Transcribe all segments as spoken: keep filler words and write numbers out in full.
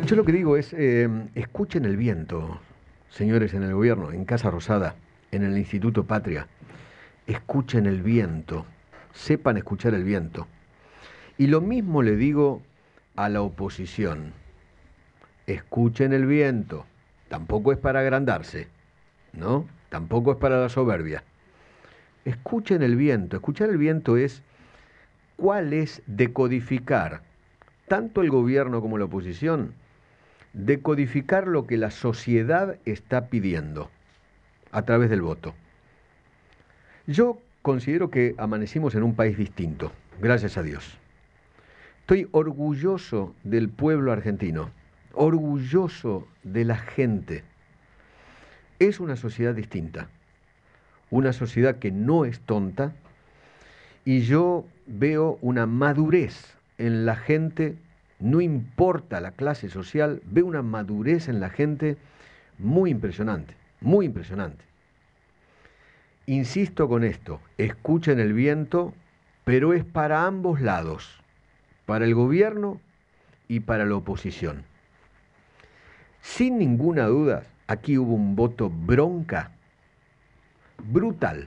Yo lo que digo es, eh, escuchen el viento, señores en el gobierno, en Casa Rosada, en el Instituto Patria. Escuchen el viento, sepan escuchar el viento. Y lo mismo le digo a la oposición. Escuchen el viento. Tampoco es para agrandarse, ¿no? Tampoco es para la soberbia. Escuchen el viento. Escuchar el viento es cuál es decodificar, tanto el gobierno como la oposición, decodificar lo que la sociedad está pidiendo a través del voto. Yo considero que amanecimos en un país distinto, gracias a Dios. Estoy orgulloso del pueblo argentino, orgulloso de la gente. Es una sociedad distinta, una sociedad que no es tonta, y yo veo una madurez en la gente, no importa la clase social, veo una madurez en la gente muy impresionante, muy impresionante. Insisto con esto, escuchen el viento, pero es para ambos lados, para el gobierno y para la oposición. Sin ninguna duda, aquí hubo un voto bronca, brutal.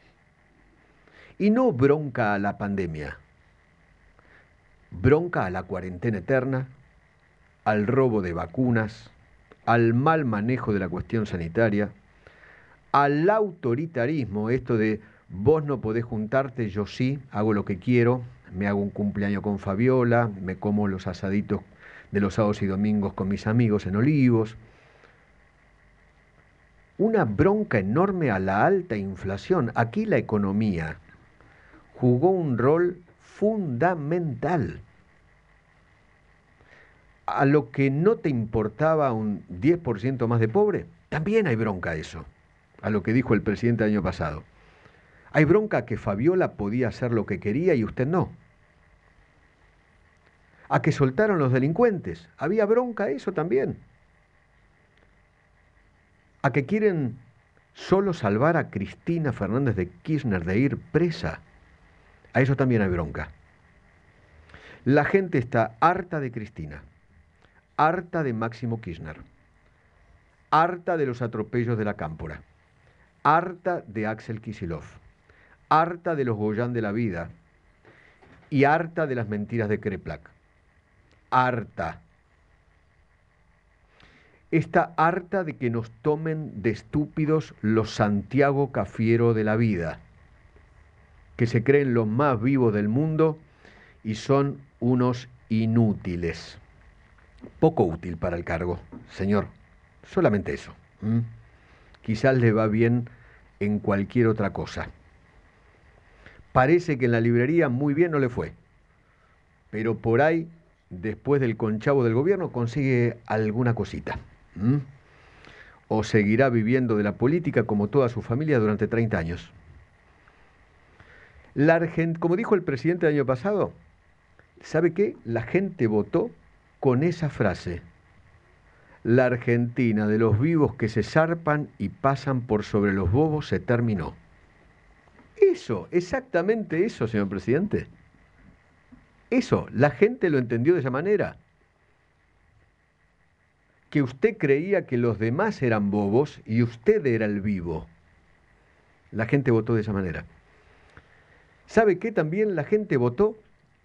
Y no bronca a la pandemia, bronca a la cuarentena eterna, al robo de vacunas, al mal manejo de la cuestión sanitaria, al autoritarismo, esto de vos no podés juntarte, yo sí, hago lo que quiero, me hago un cumpleaños con Fabiola, me como los asaditos de los sábados y domingos con mis amigos en Olivos. Una bronca enorme a la alta inflación. Aquí la economía jugó un rol fundamental. A lo que no te importaba un diez por ciento más de pobre, también hay bronca a eso, a lo que dijo el presidente el año pasado. Hay bronca que Fabiola podía hacer lo que quería y usted no. A que soltaron los delincuentes, había bronca a eso también. A que quieren solo salvar a Cristina Fernández de Kirchner de ir presa, a eso también hay bronca. La gente está harta de Cristina, harta de Máximo Kirchner, harta de los atropellos de la Cámpora, harta de Axel Kicillof, harta de los Goyán de la vida y harta de las mentiras de Kreplak. Harta. Está harta de que nos tomen de estúpidos los Santiago Cafiero de la vida, que se creen los más vivos del mundo y son unos inútiles. Poco útil para el cargo, señor. Solamente eso. ¿Mm? Quizás le va bien en cualquier otra cosa. Parece que en la librería muy bien no le fue. Pero por ahí, después del conchavo del gobierno, consigue alguna cosita. ¿Mm? O seguirá viviendo de la política como toda su familia durante treinta años. La Argent- como dijo el presidente el año pasado, ¿sabe qué? La gente votó con esa frase. La Argentina de los vivos que se zarpan y pasan por sobre los bobos se terminó. Eso, exactamente eso, señor presidente. Eso, la gente lo entendió de esa manera. Que usted creía que los demás eran bobos y usted era el vivo. La gente votó de esa manera. ¿Sabe qué? También la gente votó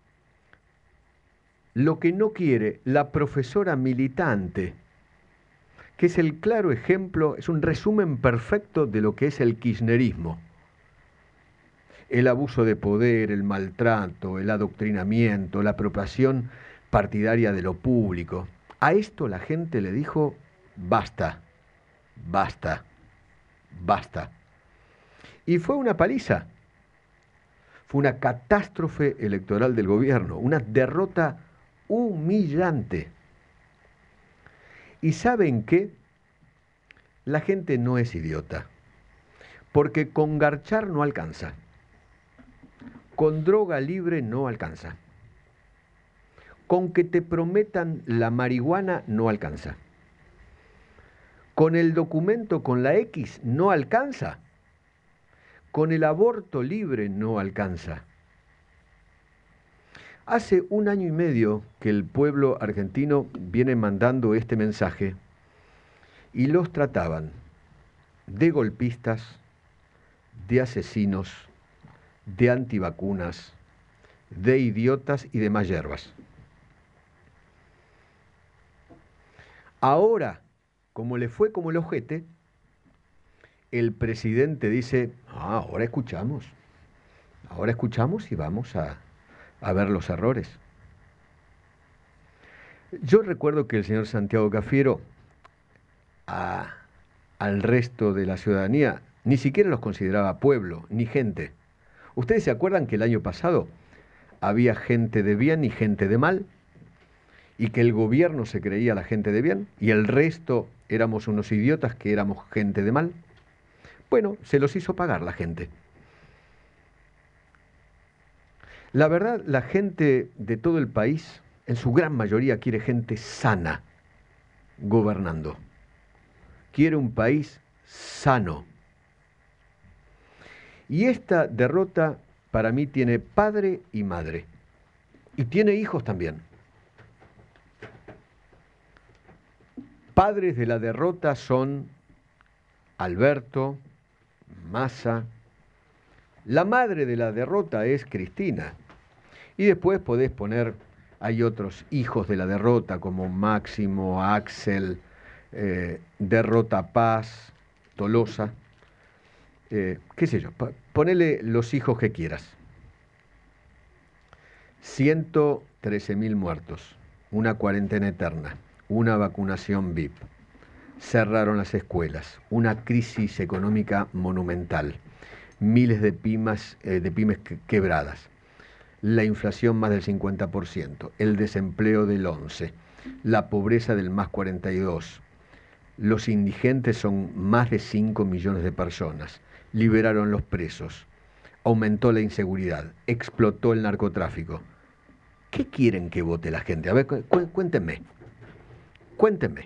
lo que no quiere la profesora militante, que es el claro ejemplo, es un resumen perfecto de lo que es el kirchnerismo. El abuso de poder, el maltrato, el adoctrinamiento, la apropiación partidaria de lo público. A esto la gente le dijo, basta, basta, basta. Y fue una paliza, fue una catástrofe electoral del gobierno, una derrota humillante. ¿Y saben qué? La gente no es idiota, porque con garchar no alcanza, con droga libre no alcanza, con que te prometan la marihuana no alcanza, con el documento con la X no alcanza, con el aborto libre no alcanza. Hace un año y medio que el pueblo argentino viene mandando este mensaje y los trataban de golpistas, de asesinos, de antivacunas, de idiotas y demás hierbas. Ahora, como le fue como el ojete, el presidente dice, ah, ahora escuchamos, ahora escuchamos y vamos a, a ver los errores. Yo recuerdo que el señor Santiago Cafiero a, al resto de la ciudadanía ni siquiera los consideraba pueblo, ni gente. ¿Ustedes se acuerdan que el año pasado había gente de bien y gente de mal? Y que el gobierno se creía la gente de bien y el resto éramos unos idiotas que éramos gente de mal. Bueno, se los hizo pagar la gente. La verdad, la gente de todo el país, en su gran mayoría, quiere gente sana gobernando. Quiere un país sano. Y esta derrota para mí tiene padre y madre. Y tiene hijos también. Padres de la derrota son Alberto, Massa. La madre de la derrota es Cristina. Y después podés poner, hay otros hijos de la derrota como Máximo, Axel, eh, Derrota Paz, Tolosa. Eh, qué sé yo, ponele los hijos que quieras. ciento trece mil muertos, una cuarentena eterna, una vacunación V I P, cerraron las escuelas, una crisis económica monumental, miles de pymes, eh, de pymes quebradas, la inflación más del cincuenta por ciento, el desempleo del once por ciento, la pobreza del más cuarenta y dos por ciento, los indigentes son más de cinco millones de personas, liberaron los presos, aumentó la inseguridad, explotó el narcotráfico. ¿Qué quieren que vote la gente? A ver, cu cuéntenme, cuéntenme.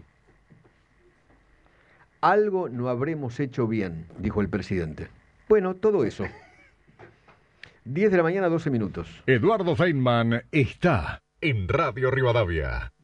Algo no habremos hecho bien, dijo el presidente. Bueno, todo eso. diez de la mañana, doce minutos. Eduardo Feynman está en Radio Rivadavia.